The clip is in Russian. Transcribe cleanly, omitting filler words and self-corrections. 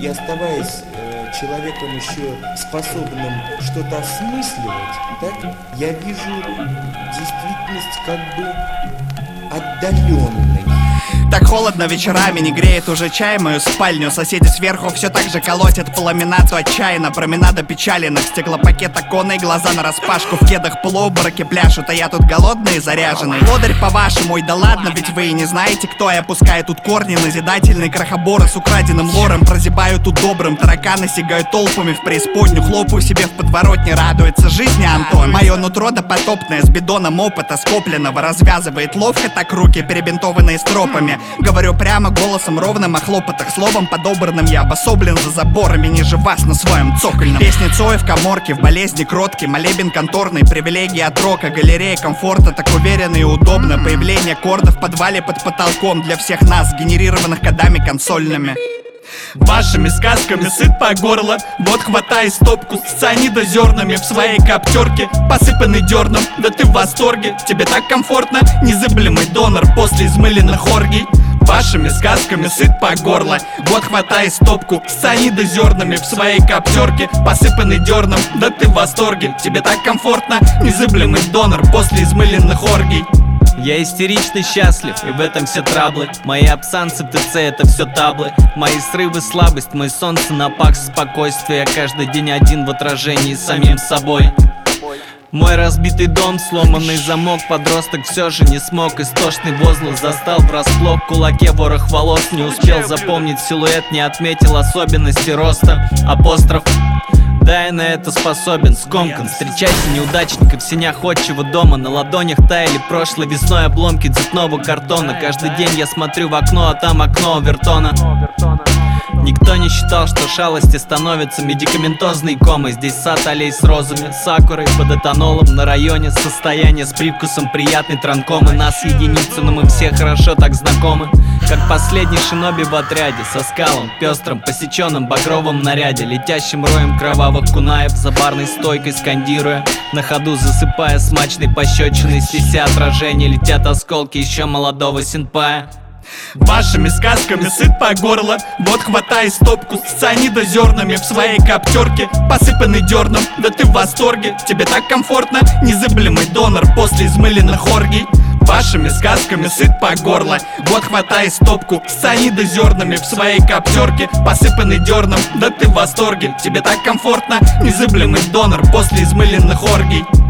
и оставаясь человеком еще способным что-то осмысливать, так, я вижу действительность как бы отдаленной. Так холодно вечерами, не греет уже чай мою спальню. Соседи сверху все так же колотят по ламинату отчаянно. Променада печаленных, стеклопакет оконный, глаза нараспашку, в кедах полуобмороки пляшут, а я тут голодный и заряженный. Лодырь по-вашему, и да ладно, ведь вы и не знаете, кто я. Пускаю тут корни, назидательный крохобора с украденным лором. Прозябаю тут добрым, тараканы сигают толпами в преисподнюю. Хлопаю себе в подворотне, радуется жизни Антон. Мое нутро допотопное, с бидоном опыта скопленного, развязывает ловко так руки, перебинтованные стропами. Говорю прямо голосом ровным о хлопотах, словом подобранным я обособлен за заборами, ниже вас на своем цокольном. Песни Цоя в каморке, в болезни кроткий, молебен конторный, привилегии от рока, галерея комфорта, так уверенно и удобно. Появление корда в подвале под потолком для всех нас, генерированных кодами консольными. Вашими сказками сыт по горло, вот хватай стопку с цианидозернами в своей коптерке, посыпанный дерном, да ты в восторге, тебе так комфортно, незыблемый донор после измыленных оргий. Вашими сказками сыт по горло, вот хватай стопку с цианидозернами в своей коптерке, посыпанный дерном, да ты в восторге, тебе так комфортно, незыблемый донор после измыленных оргий. Я истерично счастлив, и в этом все траблы. Мои абсанцы в ТЦ — это все таблы. Мои срывы — слабость, мой солнце напах спокойствие. Я каждый день один в отражении с самим собой. Мой разбитый дом, сломанный замок, подросток все же не смог. Истошный возглас застал врасплох, в кулаке ворох волос. Не успел запомнить силуэт, не отметил особенности роста. Апостроф. Да, я на это способен, скомкан. Встречайте неудачников в сенях отчего дома. На ладонях таяли прошлой весной обломки цветного картона. Каждый день я смотрю в окно, а там окно овертона. Никто не считал, что шалости становятся медикаментозной комой. Здесь сад аллей с розами, сакурой под этанолом. На районе состояние с привкусом приятной транкомы. Нас единицу, но мы все хорошо так знакомы. Как последний шиноби в отряде, со скалом пестрым, посеченным багровым наряде, летящим роем кровавых кунаев, за барной стойкой скандируя, на ходу засыпая смачной пощечиной, снеся отражение, летят осколки еще молодого синпая. Вашими сказками сыт по горло, вот хватай стопку с цианидозернами в своей коптерке, посыпанный дерном, да ты в восторге, тебе так комфортно, незыблемый донор после измыленных оргий. Вашими сказками сыт по горло, вот хватай стопку с цианидозернами в своей коптерке, посыпанный дерном, да ты в восторге, тебе так комфортно, незыблемый донор после измыленных оргий.